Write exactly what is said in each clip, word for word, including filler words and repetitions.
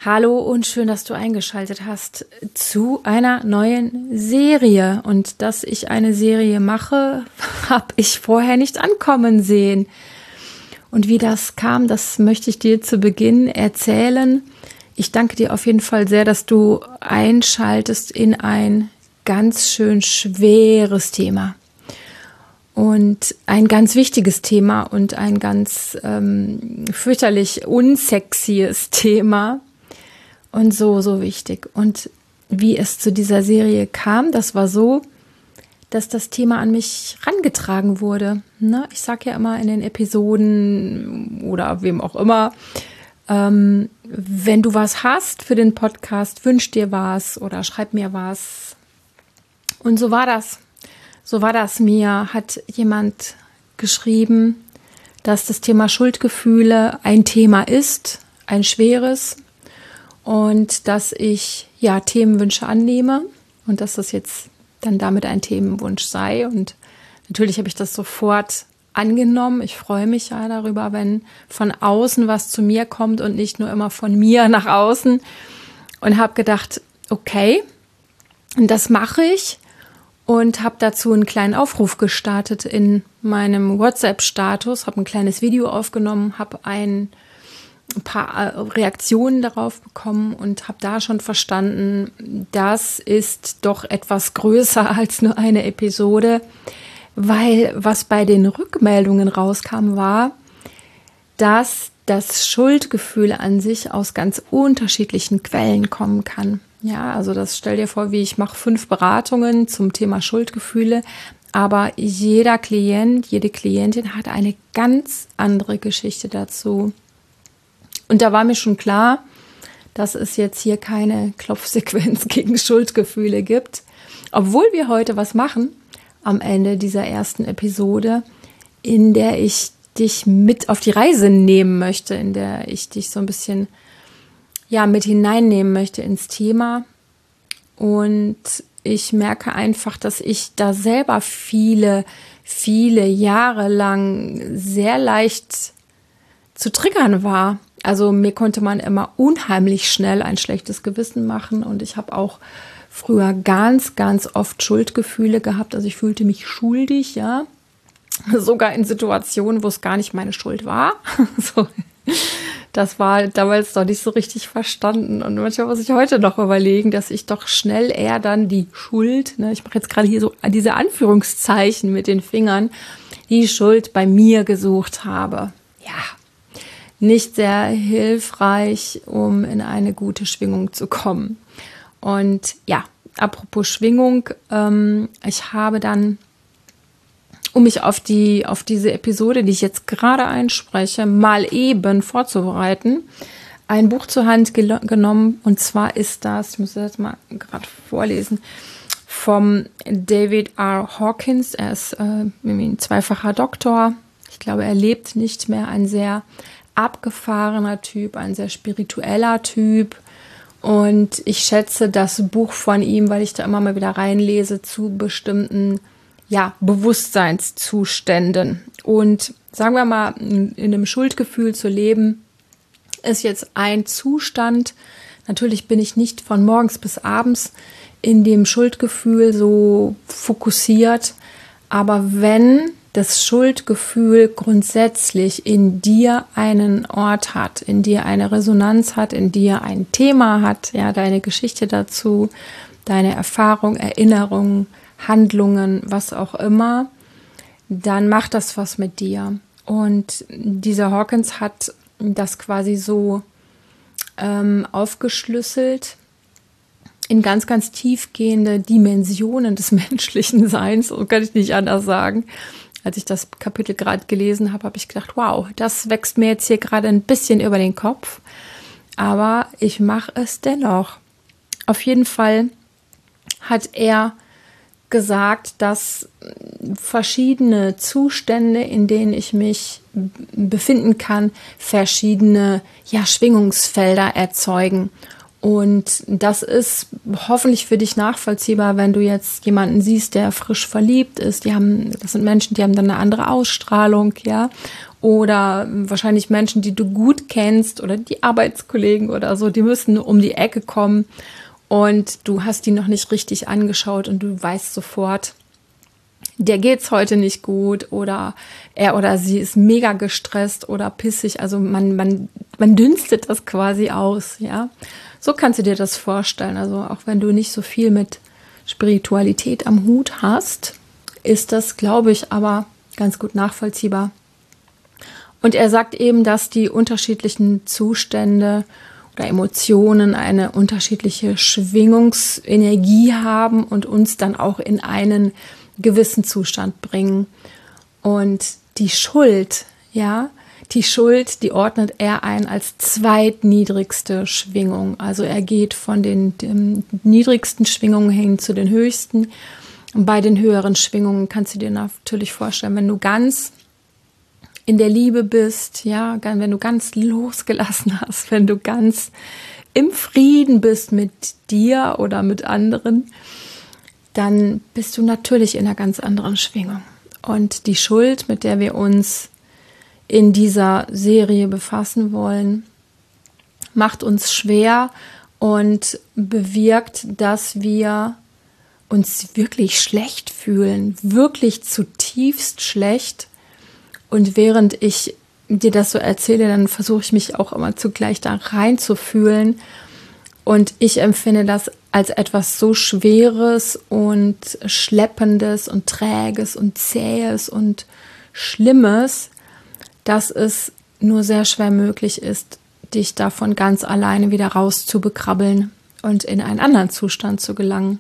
Hallo und schön, dass du eingeschaltet hast zu einer neuen Serie. Und dass ich eine Serie mache, habe ich vorher nicht ankommen sehen. Und wie das kam, das möchte ich dir zu Beginn erzählen. Ich danke dir auf jeden Fall sehr, dass du einschaltest in ein ganz schön schweres Thema. Und ein ganz wichtiges Thema und ein ganz ähm, fürchterlich unsexies Thema. Und so, so wichtig. Und wie es zu dieser Serie kam, das war so, dass das Thema an mich rangetragen wurde. Ne? Ich sage ja immer in den Episoden oder wem auch immer, ähm, wenn du was hast für den Podcast, wünsch dir was oder schreib mir was. Und so war das. So war das. Mir hat jemand geschrieben, dass das Thema Schuldgefühle ein Thema ist, ein schweres. Und dass ich ja Themenwünsche annehme und dass das jetzt dann damit ein Themenwunsch sei. Und natürlich habe ich das sofort angenommen. Ich freue mich ja darüber, wenn von außen was zu mir kommt und nicht nur immer von mir nach außen. Und habe gedacht, okay, das mache ich. Und habe dazu einen kleinen Aufruf gestartet in meinem WhatsApp-Status, habe ein kleines Video aufgenommen, habe ein ein paar Reaktionen darauf bekommen und habe da schon verstanden, das ist doch etwas größer als nur eine Episode, weil was bei den Rückmeldungen rauskam, war, dass das Schuldgefühl an sich aus ganz unterschiedlichen Quellen kommen kann. Ja, also das stell dir vor, wie ich mache fünf Beratungen zum Thema Schuldgefühle, aber jeder Klient, jede Klientin hat eine ganz andere Geschichte dazu. Und da war mir schon klar, dass es jetzt hier keine Klopfsequenz gegen Schuldgefühle gibt. Obwohl wir heute was machen am Ende dieser ersten Episode, in der ich dich mit auf die Reise nehmen möchte, in der ich dich so ein bisschen ja, mit hineinnehmen möchte ins Thema. Und ich merke einfach, dass ich da selber viele, viele Jahre lang sehr leicht zu triggern war. Also mir konnte man immer unheimlich schnell ein schlechtes Gewissen machen und ich habe auch früher ganz, ganz oft Schuldgefühle gehabt. Also ich fühlte mich schuldig, ja, sogar in Situationen, wo es gar nicht meine Schuld war. So, das war damals noch nicht so richtig verstanden und manchmal muss ich heute noch überlegen, dass ich doch schnell eher dann die Schuld, ne, ich mache jetzt gerade hier so diese Anführungszeichen mit den Fingern, die Schuld bei mir gesucht habe. Ja. Nicht sehr hilfreich, um in eine gute Schwingung zu kommen. Und ja, apropos Schwingung, ähm, ich habe dann, um mich auf die auf diese Episode, die ich jetzt gerade einspreche, mal eben vorzubereiten, ein Buch zur Hand gel- genommen. Und zwar ist das, ich muss das jetzt mal gerade vorlesen, vom David R. Hawkins. Er ist äh, ein zweifacher Doktor. Ich glaube, er lebt nicht mehr, ein sehr abgefahrener Typ, ein sehr spiritueller Typ. Und ich schätze das Buch von ihm, weil ich da immer mal wieder reinlese zu bestimmten ja, Bewusstseinszuständen. Und sagen wir mal, in einem Schuldgefühl zu leben, ist jetzt ein Zustand. Natürlich bin ich nicht von morgens bis abends in dem Schuldgefühl so fokussiert. Aber wenn das Schuldgefühl grundsätzlich in dir einen Ort hat, in dir eine Resonanz hat, in dir ein Thema hat, ja, deine Geschichte dazu, deine Erfahrung, Erinnerungen, Handlungen, was auch immer, dann macht das was mit dir. Und dieser Hawkins hat das quasi so ähm, aufgeschlüsselt in ganz, ganz tiefgehende Dimensionen des menschlichen Seins, so kann ich nicht anders sagen. Als ich das Kapitel gerade gelesen habe, habe ich gedacht, wow, das wächst mir jetzt hier gerade ein bisschen über den Kopf. Aber ich mache es dennoch. Auf jeden Fall hat er gesagt, dass verschiedene Zustände, in denen ich mich befinden kann, verschiedene ja, Schwingungsfelder erzeugen. Und das ist hoffentlich für dich nachvollziehbar, wenn du jetzt jemanden siehst, der frisch verliebt ist. Die haben, das sind Menschen, die haben dann eine andere Ausstrahlung, ja. oder wahrscheinlich Menschen, die du gut kennst oder die Arbeitskollegen oder so, die müssen um die Ecke kommen und du hast die noch nicht richtig angeschaut und du weißt sofort, der geht's heute nicht gut oder er oder sie ist mega gestresst oder pissig. Also man, man, man dünstet das quasi aus, ja. So kannst du dir das vorstellen. Also auch wenn du nicht so viel mit Spiritualität am Hut hast, ist das, glaube ich, aber ganz gut nachvollziehbar. Und er sagt eben, dass die unterschiedlichen Zustände oder Emotionen eine unterschiedliche Schwingungsenergie haben und uns dann auch in einen gewissen Zustand bringen. Und die Schuld, ja, die Schuld, die ordnet er ein als zweitniedrigste Schwingung. Also er geht von den, den niedrigsten Schwingungen hin zu den höchsten. Und bei den höheren Schwingungen kannst du dir natürlich vorstellen, wenn du ganz in der Liebe bist, ja, wenn du ganz losgelassen hast, wenn du ganz im Frieden bist mit dir oder mit anderen, dann bist du natürlich in einer ganz anderen Schwingung. Und die Schuld, mit der wir uns in dieser Serie befassen wollen, macht uns schwer und bewirkt, dass wir uns wirklich schlecht fühlen, wirklich zutiefst schlecht. Und während ich dir das so erzähle, dann versuche ich mich auch immer zugleich da reinzufühlen. Und ich empfinde das als etwas so Schweres und Schleppendes und Träges und Zähes und Schlimmes, dass es nur sehr schwer möglich ist, dich davon ganz alleine wieder rauszubekrabbeln und in einen anderen Zustand zu gelangen.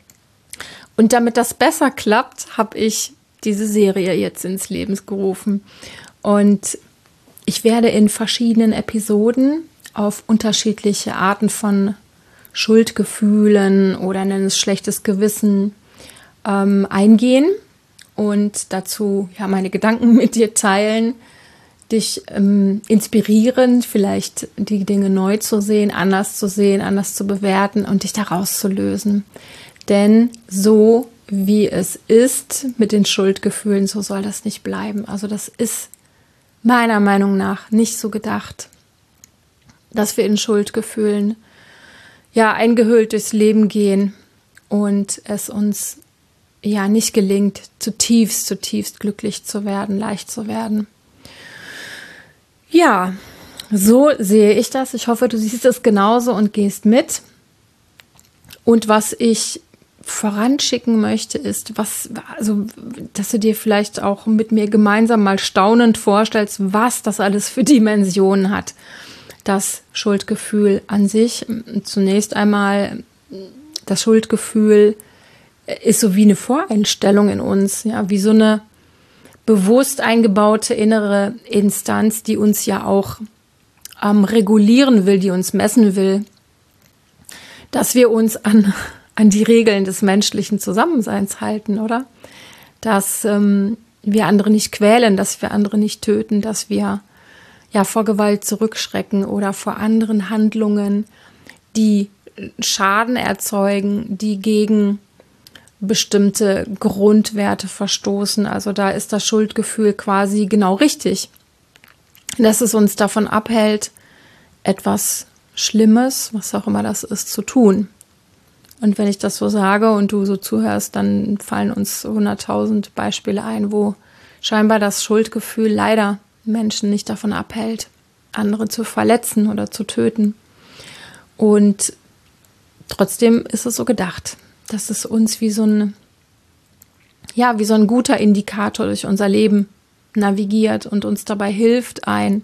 Und damit das besser klappt, habe ich diese Serie jetzt ins Leben gerufen. Und ich werde in verschiedenen Episoden auf unterschiedliche Arten von Schuldgefühlen oder nenn es schlechtes Gewissen ähm, eingehen und dazu ja meine Gedanken mit dir teilen, dich ähm, inspirieren, vielleicht die Dinge neu zu sehen, anders zu sehen, anders zu bewerten und dich da rauszulösen. Denn so wie es ist mit den Schuldgefühlen, so soll das nicht bleiben. Also das ist meiner Meinung nach nicht so gedacht, dass wir in Schuldgefühlen ja eingehüllt durchs Leben gehen und es uns ja nicht gelingt, zutiefst, zutiefst glücklich zu werden, leicht zu werden. Ja, so sehe ich das. Ich hoffe, du siehst es genauso und gehst mit. Und was ich voranschicken möchte, ist, was, also, dass du dir vielleicht auch mit mir gemeinsam mal staunend vorstellst, was das alles für Dimensionen hat. Das Schuldgefühl an sich, zunächst einmal, das Schuldgefühl ist so wie eine Voreinstellung in uns, ja, wie so eine bewusst eingebaute innere Instanz, die uns ja auch ähm, regulieren will, die uns messen will, dass wir uns an, an die Regeln des menschlichen Zusammenseins halten, oder? Dass ähm, wir andere nicht quälen, dass wir andere nicht töten, dass wir ja vor Gewalt zurückschrecken oder vor anderen Handlungen, die Schaden erzeugen, die gegen bestimmte Grundwerte verstoßen. Also da ist das Schuldgefühl quasi genau richtig, dass es uns davon abhält, etwas Schlimmes, was auch immer das ist, zu tun. Und wenn ich das so sage und du so zuhörst, dann fallen uns hunderttausend Beispiele ein, wo scheinbar das Schuldgefühl leider Menschen nicht davon abhält, andere zu verletzen oder zu töten. Und trotzdem ist es so gedacht, dass es uns wie so ein, ja, wie so ein guter Indikator durch unser Leben navigiert und uns dabei hilft, ein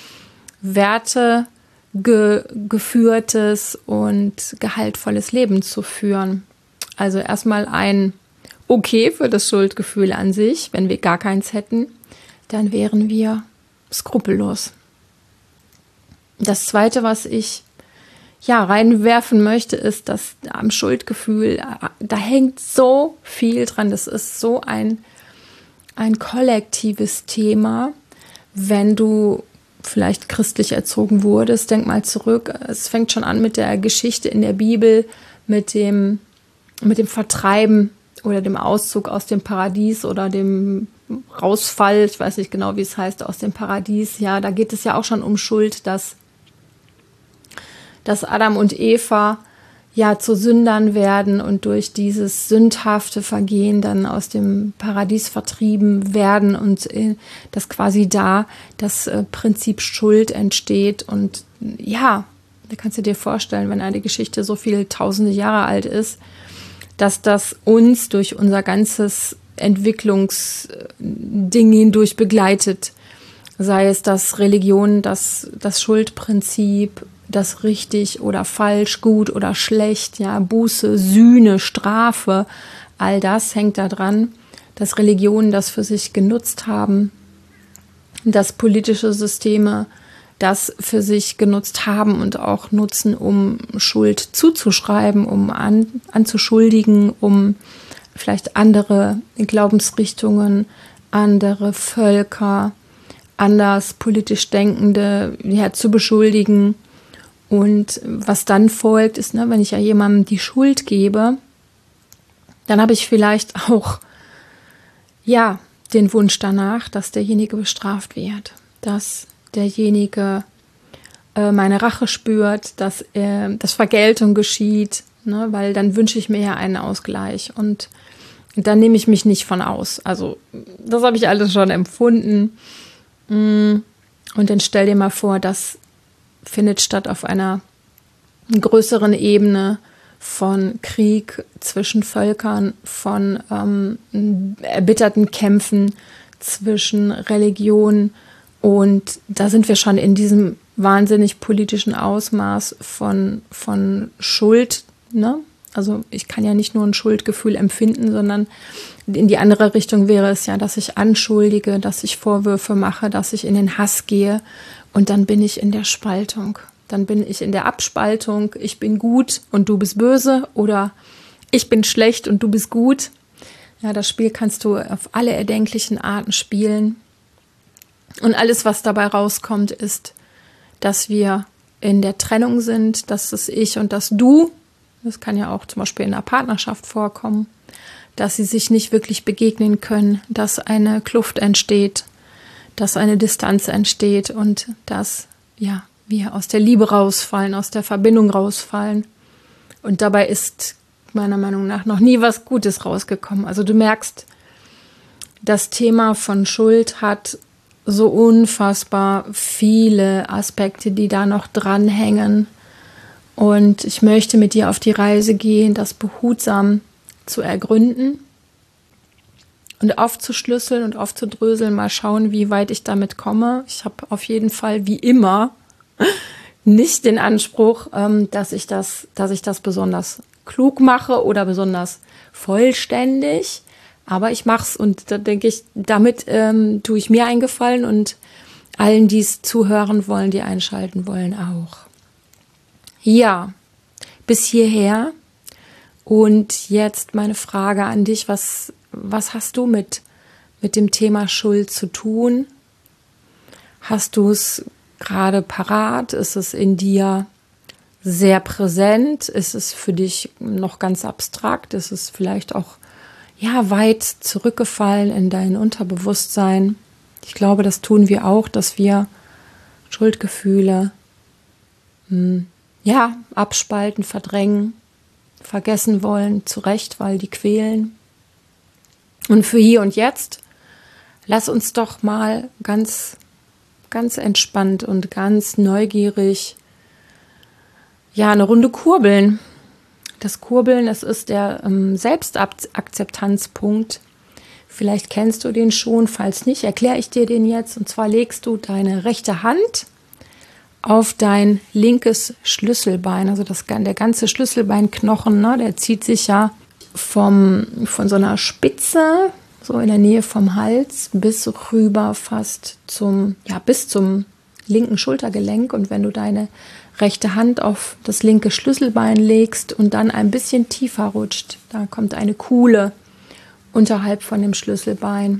wertegeführtes und gehaltvolles Leben zu führen. Also erstmal ein Okay für das Schuldgefühl an sich. Wenn wir gar keins hätten, dann wären wir skrupellos. Das Zweite, was ich ja reinwerfen möchte, ist, dass am Schuldgefühl, da hängt so viel dran. Das ist so ein, ein kollektives Thema. Wenn du vielleicht christlich erzogen wurdest, denk mal zurück. Es fängt schon an mit der Geschichte in der Bibel, mit dem, mit dem Vertreiben oder dem Auszug aus dem Paradies oder dem Rausfall, ich weiß nicht genau, wie es heißt, aus dem Paradies. Ja, da geht es ja auch schon um Schuld, dass, dass Adam und Eva ja zu Sündern werden und durch dieses sündhafte Vergehen dann aus dem Paradies vertrieben werden und äh, dass quasi da das äh, Prinzip Schuld entsteht. Und ja, da kannst du dir vorstellen, wenn eine Geschichte so viele tausende Jahre alt ist, dass das uns durch unser ganzes Entwicklungsding hindurch begleitet. Sei es das Religion, das, das Schuldprinzip, das richtig oder falsch, gut oder schlecht, ja, Buße, Sühne, Strafe, all das hängt da dran, dass Religionen das für sich genutzt haben, dass politische Systeme das für sich genutzt haben und auch nutzen, um Schuld zuzuschreiben, um an, anzuschuldigen, um vielleicht andere Glaubensrichtungen, andere Völker, anders politisch Denkende ja, zu beschuldigen. Und was dann folgt, ist, ne, wenn ich ja jemandem die Schuld gebe, dann habe ich vielleicht auch ja den Wunsch danach, dass derjenige bestraft wird, dass derjenige äh, meine Rache spürt, dass, äh, dass Vergeltung geschieht, ne, weil dann wünsche ich mir ja einen Ausgleich und dann nehme ich mich nicht von aus. Also das habe ich alles schon empfunden. Und dann stell dir mal vor, das findet statt auf einer größeren Ebene von Krieg zwischen Völkern, von ähm, erbitterten Kämpfen zwischen Religionen. Und da sind wir schon in diesem wahnsinnig politischen Ausmaß von, von Schuld, ne? Also ich kann ja nicht nur ein Schuldgefühl empfinden, sondern in die andere Richtung wäre es ja, dass ich anschuldige, dass ich Vorwürfe mache, dass ich in den Hass gehe und dann bin ich in der Spaltung. Dann bin ich in der Abspaltung, ich bin gut und du bist böse oder ich bin schlecht und du bist gut. Ja, das Spiel kannst du auf alle erdenklichen Arten spielen. Und alles, was dabei rauskommt, ist, dass wir in der Trennung sind, dass das Ich und das Du, das kann ja auch zum Beispiel in einer Partnerschaft vorkommen, dass sie sich nicht wirklich begegnen können, dass eine Kluft entsteht, dass eine Distanz entsteht und dass ja, wir aus der Liebe rausfallen, aus der Verbindung rausfallen. Und dabei ist meiner Meinung nach noch nie was Gutes rausgekommen. Also du merkst, das Thema von Schuld hat so unfassbar viele Aspekte, die da noch dranhängen. Und ich möchte mit dir auf die Reise gehen, das behutsam zu ergründen und aufzuschlüsseln und aufzudröseln, mal schauen, wie weit ich damit komme. Ich habe auf jeden Fall, wie immer, nicht den Anspruch, dass ich das, dass ich das besonders klug mache oder besonders vollständig. Aber ich mache es und da denke ich, damit ähm, tue ich mir einen Gefallen und allen, die es zuhören wollen, die einschalten wollen, auch. Ja, bis hierher. Und jetzt meine Frage an dich, was, was hast du mit, mit dem Thema Schuld zu tun? Hast du es gerade parat? Ist es in dir sehr präsent? Ist es für dich noch ganz abstrakt? Ist es vielleicht auch ja, weit zurückgefallen in dein Unterbewusstsein? Ich glaube, das tun wir auch, dass wir Schuldgefühle mh, ja, abspalten, verdrängen, vergessen wollen, zu Recht, weil die quälen. Und für hier und jetzt, lass uns doch mal ganz, ganz entspannt und ganz neugierig ja, eine Runde kurbeln. Das Kurbeln, das ist der ähm, Selbstakzeptanzpunkt. Vielleicht kennst du den schon, falls nicht, erkläre ich dir den jetzt. Und zwar legst du deine rechte Hand auf dein linkes Schlüsselbein, also das, der ganze Schlüsselbeinknochen, ne, der zieht sich ja vom, von so einer Spitze, so in der Nähe vom Hals, bis rüber fast zum, ja, bis zum linken Schultergelenk. Und wenn du deine rechte Hand auf das linke Schlüsselbein legst und dann ein bisschen tiefer rutscht, da kommt eine Kuhle unterhalb von dem Schlüsselbein.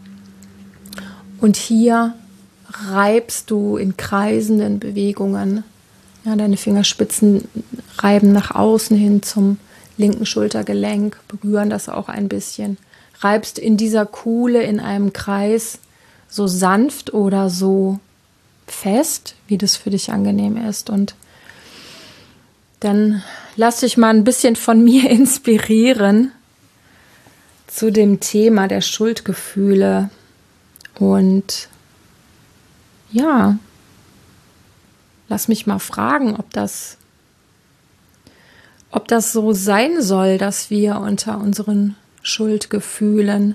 Und hier reibst du in kreisenden Bewegungen. Ja, deine Fingerspitzen reiben nach außen hin zum linken Schultergelenk, berühren das auch ein bisschen, reibst in dieser Kuhle in einem Kreis so sanft oder so fest, wie das für dich angenehm ist. Und dann lass dich mal ein bisschen von mir inspirieren zu dem Thema der Schuldgefühle. Und ja, lass mich mal fragen, ob das, ob das so sein soll, dass wir unter unseren Schuldgefühlen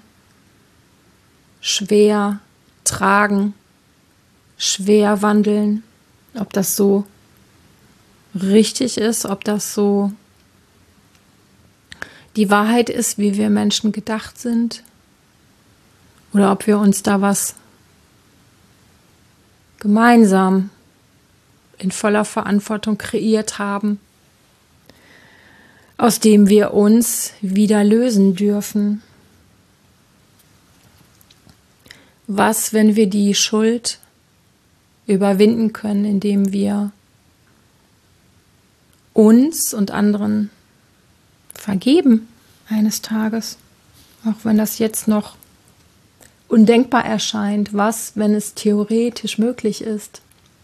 schwer tragen, schwer wandeln, ob das so richtig ist, ob das so die Wahrheit ist, wie wir Menschen gedacht sind, oder ob wir uns da was gemeinsam in voller Verantwortung kreiert haben, aus dem wir uns wieder lösen dürfen. Was, wenn wir die Schuld überwinden können, indem wir uns und anderen vergeben eines Tages, auch wenn das jetzt noch undenkbar erscheint. Was, wenn es theoretisch möglich ist?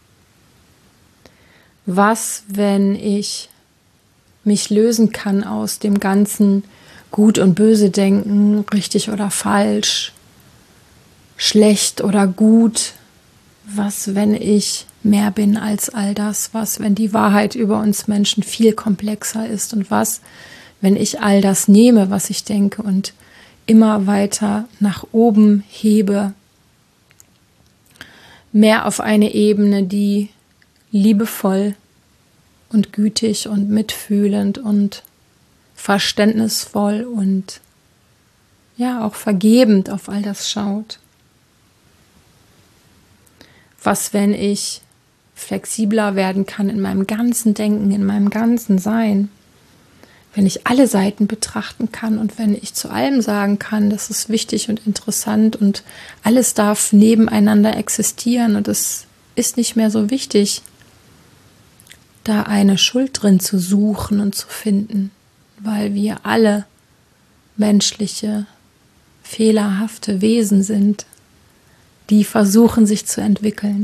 Was, wenn ich mich lösen kann aus dem ganzen Gut und Böse denken, richtig oder falsch, schlecht oder gut? Was, wenn ich mehr bin als all das? Was, wenn die Wahrheit über uns Menschen viel komplexer ist? Und was, wenn ich all das nehme, was ich denke, und immer weiter nach oben hebe, mehr auf eine Ebene, die liebevoll und gütig und mitfühlend und verständnisvoll und ja auch vergebend auf all das schaut. Was, wenn ich flexibler werden kann in meinem ganzen Denken, in meinem ganzen Sein, wenn ich alle Seiten betrachten kann und wenn ich zu allem sagen kann, das ist wichtig und interessant und alles darf nebeneinander existieren und es ist nicht mehr so wichtig, da eine Schuld drin zu suchen und zu finden, weil wir alle menschliche, fehlerhafte Wesen sind, die versuchen, sich zu entwickeln.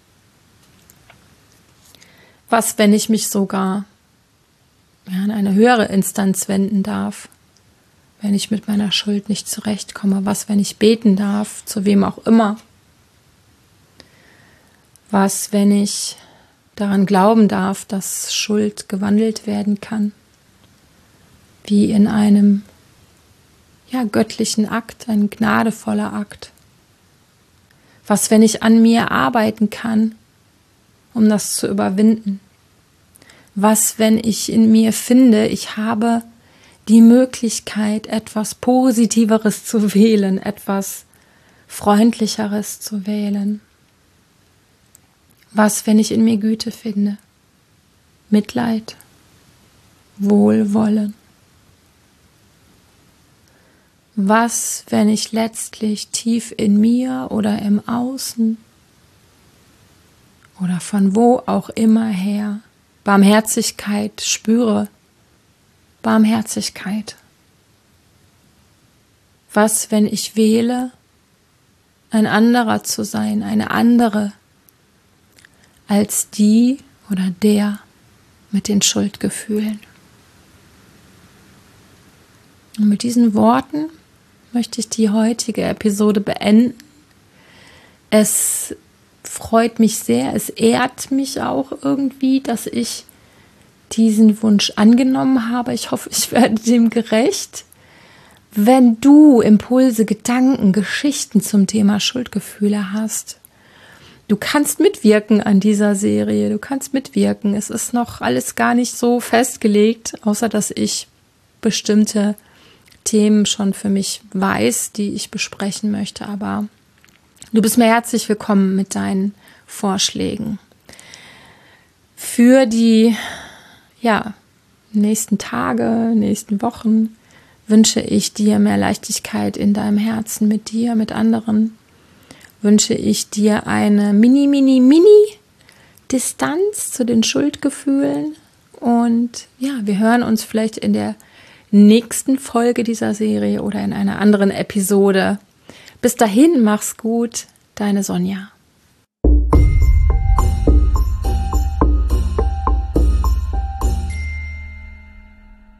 Was, wenn ich mich sogar ja, an eine höhere Instanz wenden darf, wenn ich mit meiner Schuld nicht zurechtkomme? Was, wenn ich beten darf, zu wem auch immer? Was, wenn ich daran glauben darf, dass Schuld gewandelt werden kann, wie in einem ja, göttlichen Akt, ein gnadevoller Akt? Was, wenn ich an mir arbeiten kann, um das zu überwinden? Was, wenn ich in mir finde, ich habe die Möglichkeit, etwas Positiveres zu wählen, etwas Freundlicheres zu wählen? Was, wenn ich in mir Güte finde, Mitleid, Wohlwollen? Was, wenn ich letztlich tief in mir oder im Außen oder von wo auch immer her Barmherzigkeit spüre? Barmherzigkeit. Was, wenn ich wähle, ein anderer zu sein, eine andere als die oder der mit den Schuldgefühlen? Und mit diesen Worten möchte ich die heutige Episode beenden. Es freut mich sehr, es ehrt mich auch irgendwie, dass ich diesen Wunsch angenommen habe. Ich hoffe, ich werde dem gerecht. Wenn du Impulse, Gedanken, Geschichten zum Thema Schuldgefühle hast, du kannst mitwirken an dieser Serie, du kannst mitwirken. Es ist noch alles gar nicht so festgelegt, außer dass ich bestimmte Themen schon für mich weiß, die ich besprechen möchte, aber du bist mir herzlich willkommen mit deinen Vorschlägen. Für die ja, nächsten Tage, nächsten Wochen wünsche ich dir mehr Leichtigkeit in deinem Herzen mit dir, mit anderen. Wünsche ich dir eine mini, mini, mini Distanz zu den Schuldgefühlen. Und ja, wir hören uns vielleicht in der nächsten Folge dieser Serie oder in einer anderen Episode. Bis dahin, mach's gut, deine Sonja.